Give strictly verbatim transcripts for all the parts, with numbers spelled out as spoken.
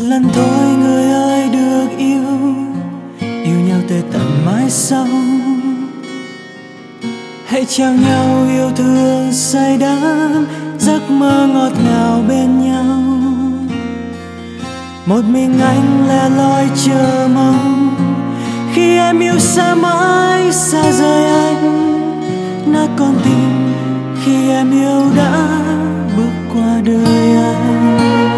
lần thôi người ơi được yêu, yêu nhau tới tận mãi sau. Hãy trao nhau yêu thương say đắm, giấc mơ ngọt ngào bên nhau. Một mình anh lẻ loi chờ mong, khi em yêu xa mãi xa rời anh. Nát con tim khi em yêu đã bước qua đời anh.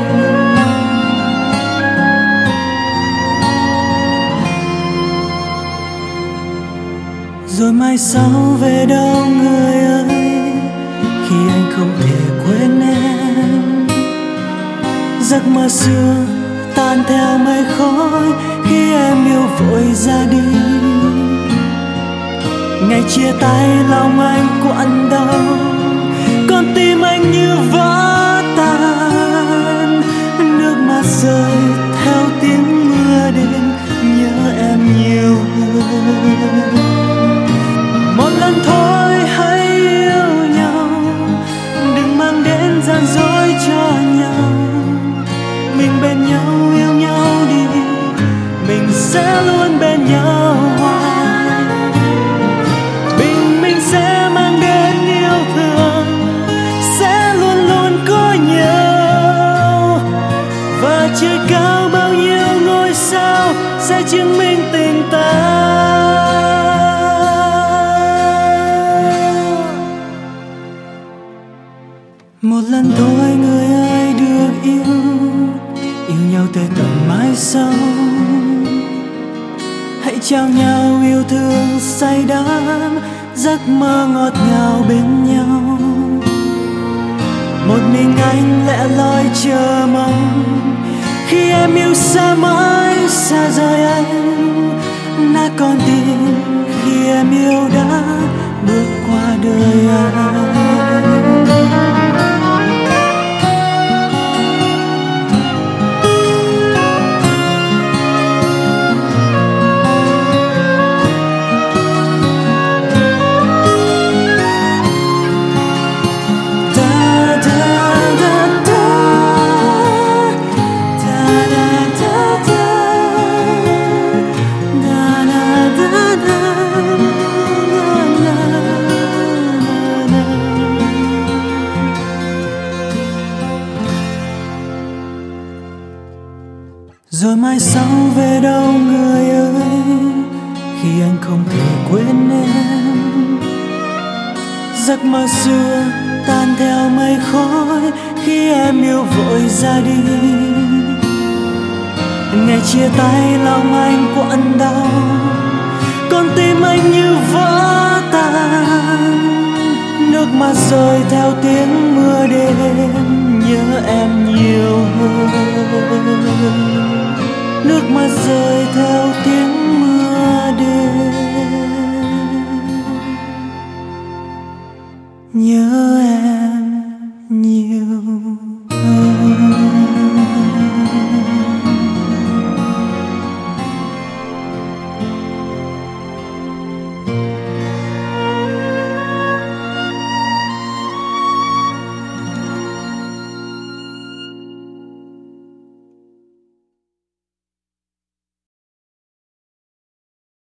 Rồi mai sau về đâu người ơi, khi anh không thể quên em. Giấc mơ xưa tan theo mây khói khi em yêu vội ra đi. Ngày chia tay lòng anh quặn đau, con tim anh như vỡ tan. Nước mắt rơi theo tiếng mưa đêm, nhớ em nhiều hơn. Một lần thôi hãy yêu nhau, đừng mang đến gian dối cho nhau. Mình bên nhau yêu nhau đi, mình sẽ luôn bên nhau hoài. Bình minh sẽ mang đến yêu thương, sẽ luôn luôn có nhau. Và trời cao bao nhiêu ngôi sao sẽ chứng minh tình ta. Một lần thôi người ơi được yêu, yêu nhau tới tận mãi sau. Hãy trao nhau yêu thương say đắm, giấc mơ ngọt ngào bên nhau. Một mình anh lẻ loi chờ mong, khi em yêu xa mãi xa rời anh. Nát con tim khi em yêu đã bước qua đời anh. Rồi mai sau về đâu người ơi, khi anh không thể quên em. Giấc mơ xưa tan theo mây khói khi em yêu vội ra đi. Ngày chia tay lòng anh quặn đau, con tim anh như vỡ tan. Nước mắt rơi theo tiếng mưa đêm, nhớ em nhiều hơn. Nước mắt rơi theo tiếng mưa đêm.